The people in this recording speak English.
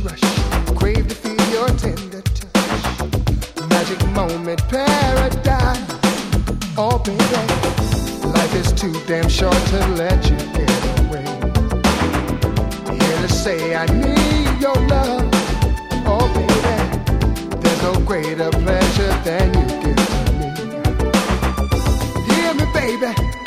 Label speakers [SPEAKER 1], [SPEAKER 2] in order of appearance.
[SPEAKER 1] rush. Crave to feel your tender touch. Magic moment, paradise. Oh, baby, life is too damn short to let you get away. Here to say I need your love. Oh, baby, there's no greater pleasure than you give to me. Hear me, baby.